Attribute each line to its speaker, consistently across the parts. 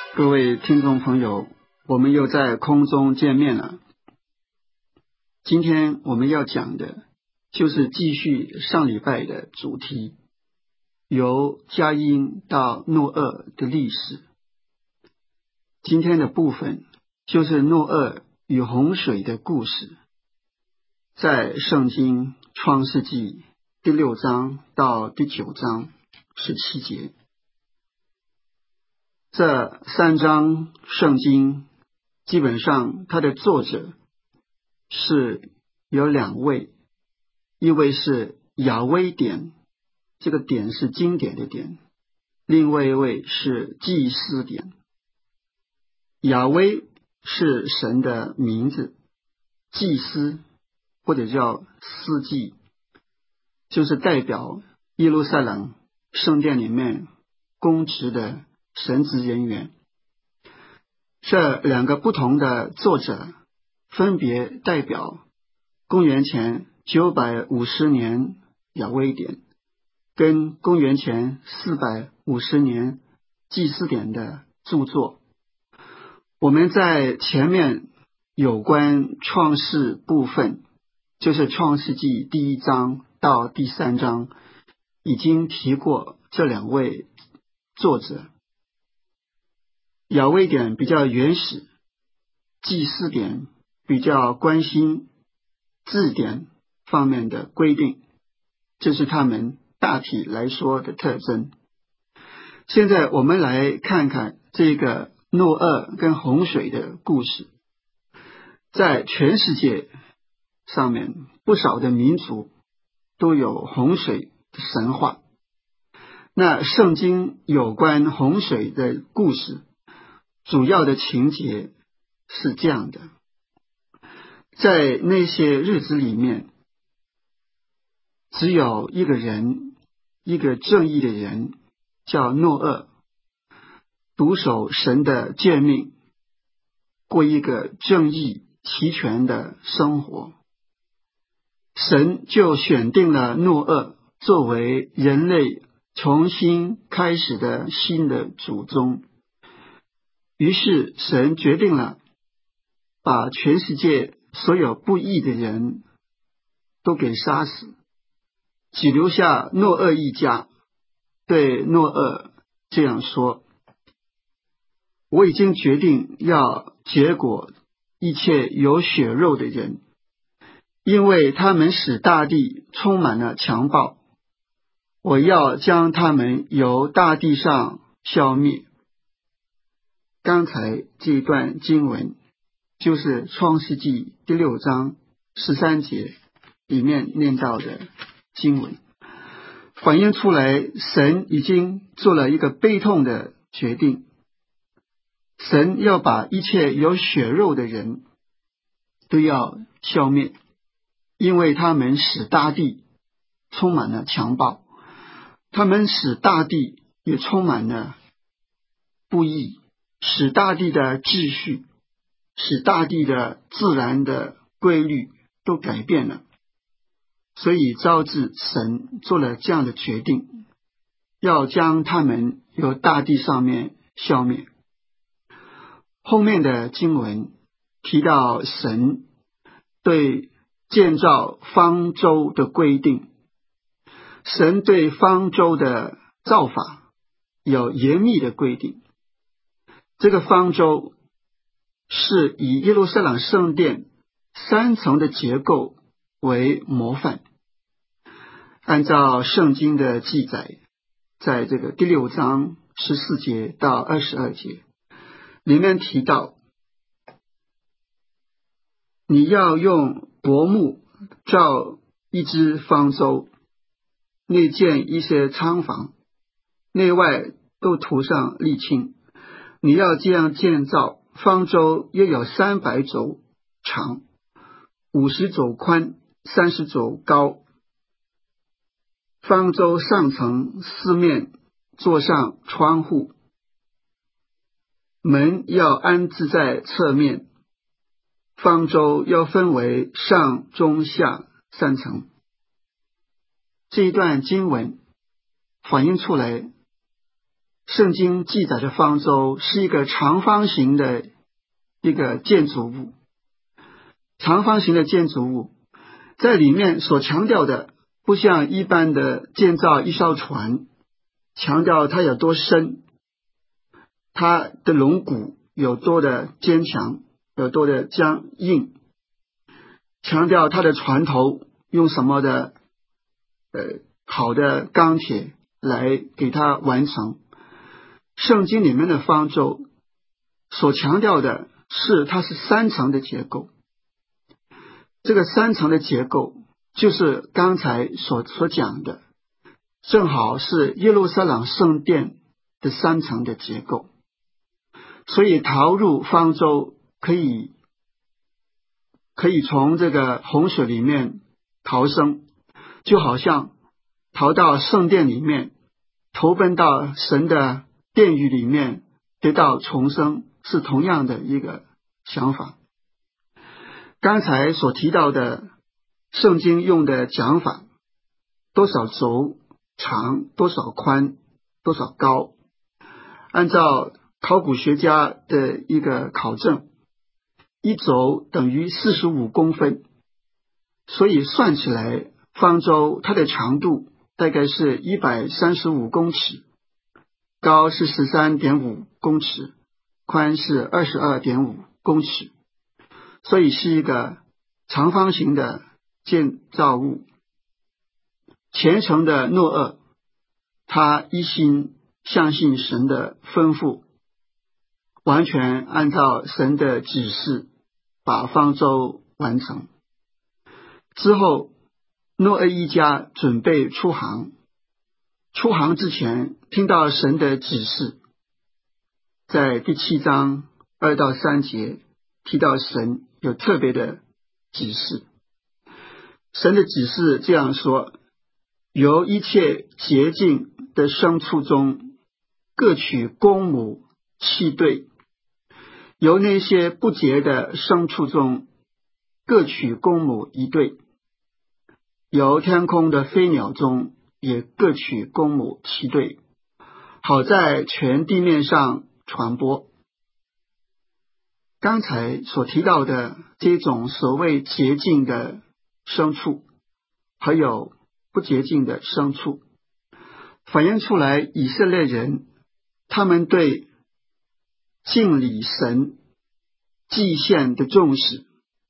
Speaker 1: 各位听众朋友，我们又在空中见面了。今天我们要讲的就是继续上礼拜的主题，由佳音到诺厄的历史。今天的部分就是诺厄与洪水的故事，在圣经创世纪第6章到第9章17节。这3章圣经基本上它的作者是有2位，一位是雅威典，这个典是经典的典，另外一位是祭司典。雅威是神的名字，祭司或者叫司祭，就是代表耶路撒冷圣殿里面公职的神职人员。这2个不同的作者分别代表公元前950年雅威典跟公元前450年祭司典的著作。我们在前面有关创世部分，就是创世纪第1章到第3章已经提过这2位作者。雅威典比较原始，祭司典比较关心字典方面的规定，这是他们大体来说的特征。现在我们来看看这个诺厄跟洪水的故事。在全世界上面，不少的民族都有洪水的神话。那圣经有关洪水的故事主要的情节是这样的：在那些日子里面，只有一个人，一个正义的人，叫诺厄，独守神的诫命，过一个正义齐全的生活。神就选定了诺厄作为人类重新开始的新的祖宗。于是神决定了把全世界所有不义的人都给杀死，只留下诺厄一家。对诺厄这样说：我已经决定要结果一切有血肉的人，因为他们使大地充满了强暴，我要将他们由大地上消灭。刚才这一段经文就是创世纪第6章13节里面念到的经文，反映出来神已经做了一个悲痛的决定。神要把一切有血肉的人都要消灭，因为他们使大地充满了强暴，他们使大地也充满了不义，使大地的秩序，使大地的自然的规律都改变了。所以招致神做了这样的决定，要将他们由大地上面消灭。后面的经文提到神对建造方舟的规定，神对方舟的造法有严密的规定。这个方舟是以耶路撒冷圣殿3层的结构为模范。按照圣经的记载，在这个第6章14节到22节里面提到，你要用柏木造一只方舟，内建一些仓房，内外都涂上沥青。你要这样建造，方舟约有300肘长，50肘宽，30肘高。方舟上层4面做上窗户，门要安置在侧面。方舟要分为上中下3层。这一段经文反映出来圣经记载的方舟是一个长方形的一个建筑物，长方形的建筑物在里面所强调的，不像一般的建造一艘船，强调它有多深，它的龙骨有多的坚强，有多的僵硬，强调它的船头用什么的好的钢铁来给它完成。圣经里面的方舟所强调的是它是3层的结构，这个3层的结构就是刚才所讲的，正好是耶路撒冷圣殿的3层的结构。所以逃入方舟可以从这个洪水里面逃生，就好像逃到圣殿里面，投奔到神的殿宇里面得到重生，是同样的一个想法。刚才所提到的圣经用的讲法，多少轴长，多少宽，多少高，按照考古学家的一个考证，一轴等于45公分，所以算起来方舟它的长度大概是135公尺，高是 13.5 公尺，宽是 22.5 公尺，所以是一个长方形的建造物。虔诚的诺厄，他一心相信神的吩咐，完全按照神的指示把方舟完成。之后诺厄一家准备出航，出航之前听到神的指示，在第7章2到3节提到神有特别的指示。神的指示这样说，由一切洁净的牲畜中各取公母7对，由那些不洁的牲畜中各取公母1对，由天空的飞鸟中也各取公母7对，好在全地面上传播。刚才所提到的这种所谓洁净的牲畜，还有不洁净的牲畜，反映出来以色列人他们对敬礼神祭献的重视。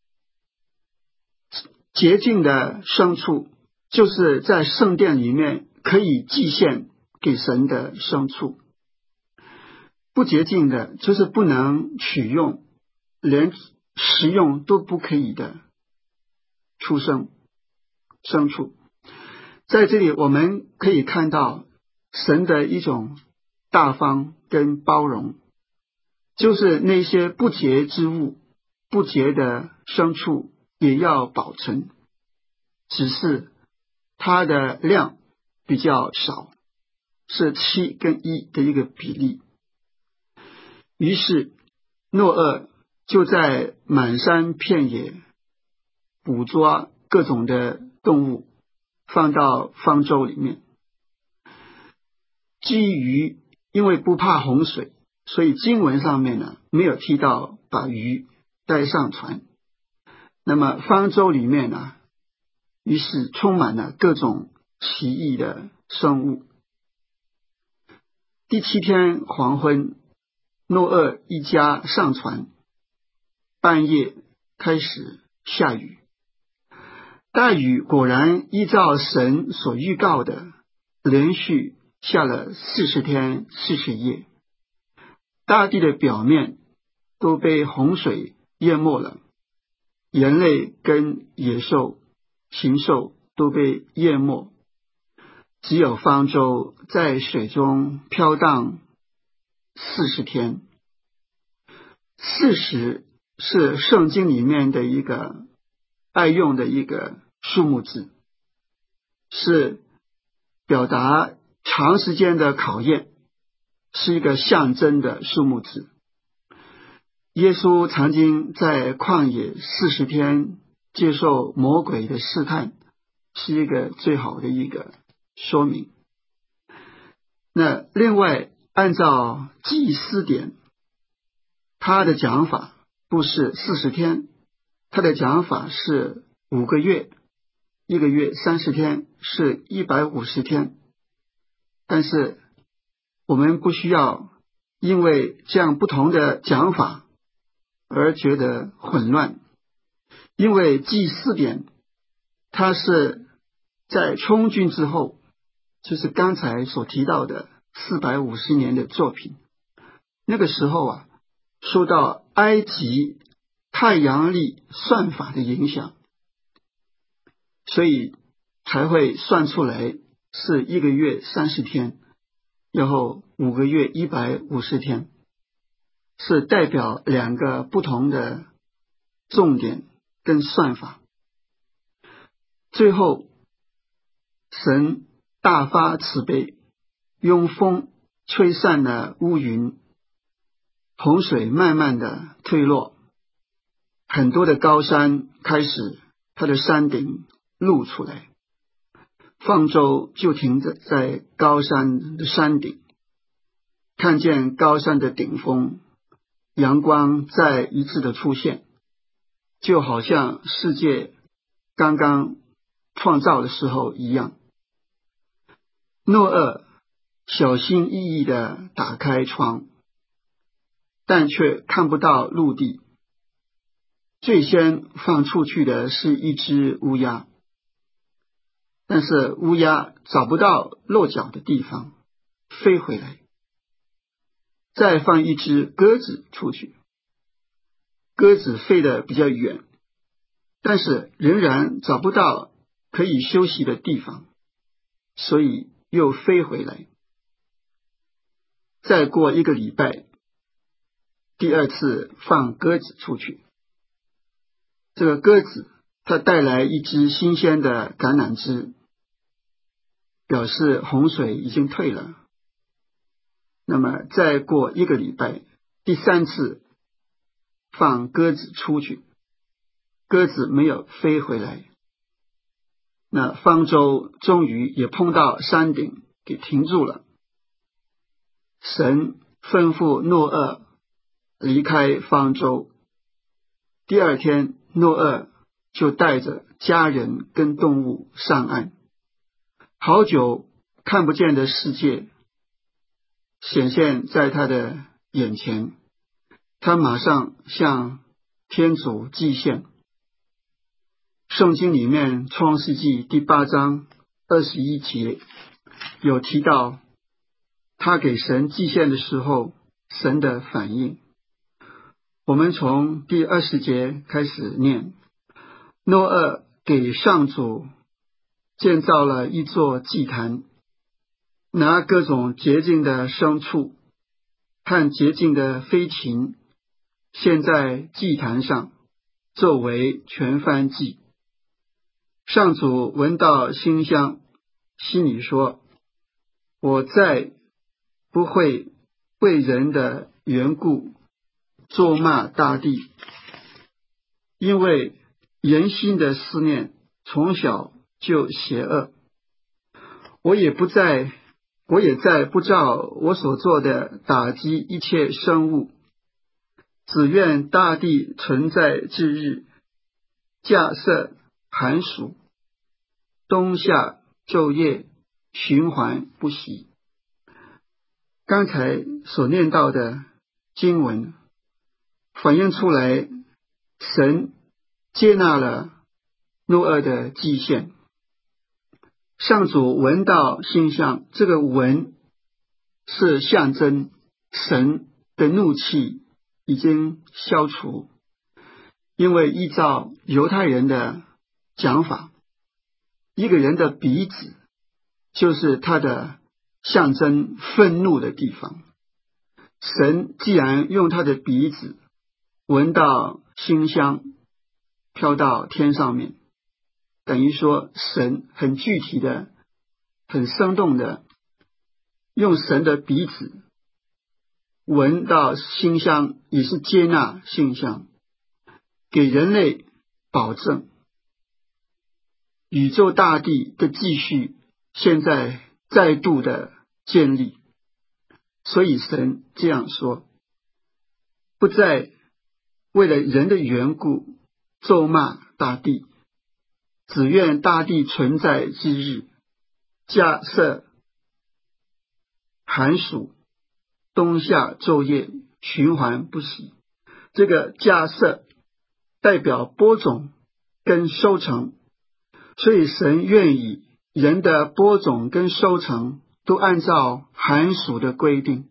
Speaker 1: 洁净的牲畜就是在圣殿里面可以祭献给神的牲畜，不洁净的就是不能取用，连食用都不可以的牲畜。在这里我们可以看到神的一种大方跟包容，就是那些不洁之物，不洁的牲畜也要保存，只是它的量比较少，是7跟1的一个比例。于是诺厄就在满山遍野捕捉各种的动物，放到方舟里面。基于因为不怕洪水，所以经文上面呢没有提到把鱼带上船。那么方舟里面呢，于是充满了各种奇异的生物。第7天黄昏，诺厄一家上船，半夜开始下雨。大雨果然依照神所预告的，连续下了40天40夜，大地的表面都被洪水淹没了，人类跟野兽禽兽都被淹没，只有方舟在水中飘荡40天。40是圣经里面的一个爱用的一个数目字，是表达长时间的考验，是一个象征的数目字。耶稣曾经在旷野40天接受魔鬼的试探，是一个最好的一个说明。那另外按照祭司典，他的讲法不是40天，他的讲法是5个月，1个月30天，是150天。但是我们不需要因为这样不同的讲法而觉得混乱，因为祭司典它是在充军之后，就是刚才所提到的450年的作品。那个时候啊，受到埃及太阳历算法的影响，所以才会算出来是1个月30天，然后5个月150天，是代表2个不同的重点跟算法。最后神大发慈悲，用风吹散了乌云，洪水慢慢的退落，很多的高山开始它的山顶露出来，方舟就停在高山的山顶，看见高山的顶峰，阳光再一次的出现，就好像世界刚刚创造的时候一样。诺厄小心翼翼地打开窗，但却看不到陆地。最先放出去的是一只乌鸦，但是乌鸦找不到落脚的地方，飞回来。再放一只鸽子出去，鸽子飞得比较远，但是仍然找不到可以休息的地方，所以又飞回来。再过1个礼拜，第2次放鸽子出去，这个鸽子它带来一只新鲜的橄榄枝，表示洪水已经退了。那么再过1个礼拜，第3次放鸽子出去，鸽子没有飞回来，那方舟终于也碰到山顶，给停住了。神吩咐诺厄离开方舟，第2天诺厄就带着家人跟动物上岸。好久看不见的世界显现在他的眼前，他马上向天主祭献。圣经里面创世纪第8章21节有提到他给神祭献的时候神的反应。我们从第20节开始念，诺厄给上主建造了一座祭坛，拿各种洁净的牲畜和洁净的飞禽献在祭坛上，作为全燔祭。上主闻到馨香，心里说，我再不会为人的缘故咒骂大地，因为人心的思念从小就邪恶。我也再不照我所做的打击一切生物，只愿大地存在之日，架设寒暑，冬夏昼夜循环不息。刚才所念到的经文反映出来，神接纳了诺厄的祭献。上主闻到馨香，这个闻是象征神的怒气已经消除，因为依照犹太人的讲法，一个人的鼻子就是他的象征愤怒的地方。神既然用他的鼻子闻到馨香飘到天上面，等于说神很具体的很生动的用神的鼻子闻到馨香，也是接纳馨香，给人类保证宇宙大地的继续现在再度的建立。 所以神这样说，不再为了人的缘故咒骂大地，只愿大地存在之日，假设寒暑冬夏昼夜循环不息。这个假设代表播种跟收成，所以神愿意人的播种跟收成都按照寒暑的规定。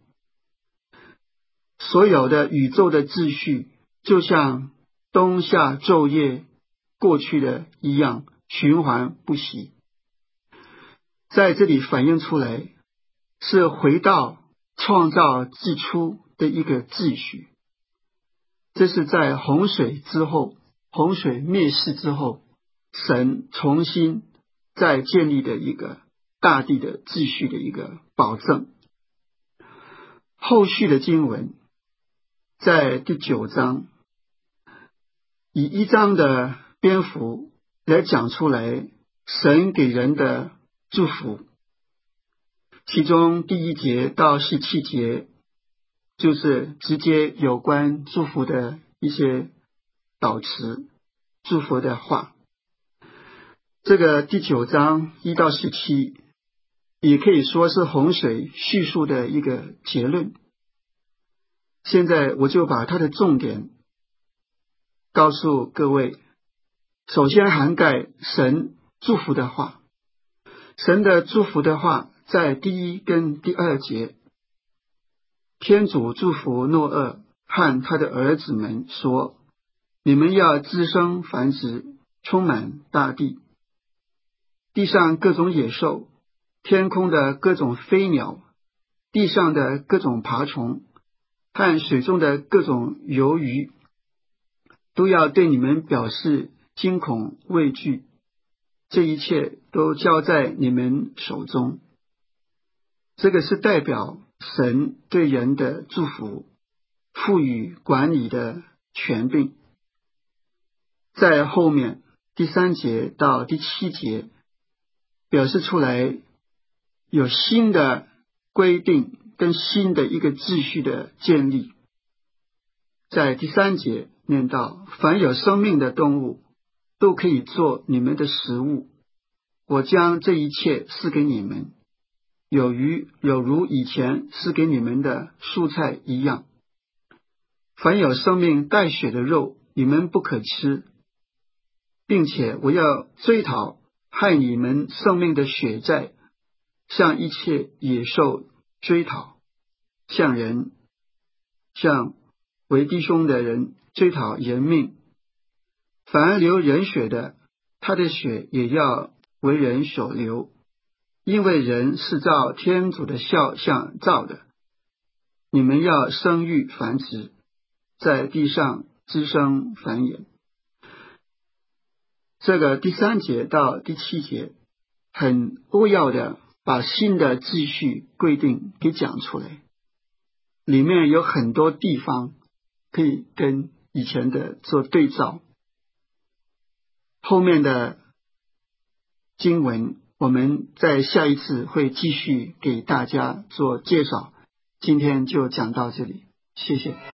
Speaker 1: 所有的宇宙的秩序就像冬夏昼夜过去的一样，循环不息。在这里反映出来是回到创造之初的一个秩序。这是在洪水之后，洪水灭世之后，神重新再建立的一个大地的秩序的一个保证。后续的经文在第9章，以1章的篇幅来讲出来神给人的祝福。其中第1节到17节就是直接有关祝福的一些导词，祝福的话。这个第9章1到17也可以说是洪水叙述的一个结论。现在我就把它的重点告诉各位。首先涵盖神祝福的话，神的祝福的话在第1跟第2节，天主祝福诺厄和他的儿子们说，你们要滋生繁殖，充满大地，地上各种野兽，天空的各种飞鸟，地上的各种爬虫，和水中的各种游鱼，都要对你们表示惊恐畏惧，这一切都交在你们手中。这个是代表神对人的祝福，赋予管理的权柄。在后面第3节到第7节表示出来有新的规定跟新的一个秩序的建立。在第3节念到，凡有生命的动物都可以做你们的食物，我将这一切赐给你们，有如以前赐给你们的蔬菜一样。凡有生命带血的肉你们不可吃，并且我要追讨害你们生命的血债，向一切野兽追讨，向为弟兄的人追讨人命。凡流人血的，他的血也要为人所流，因为人是照天主的肖像造的。你们要生育繁殖，在地上滋生繁衍。这个第3节到第7节很扼要的把新的秩序规定给讲出来，里面有很多地方可以跟以前的做对照。后面的经文我们在下一次会继续给大家做介绍，今天就讲到这里，谢谢。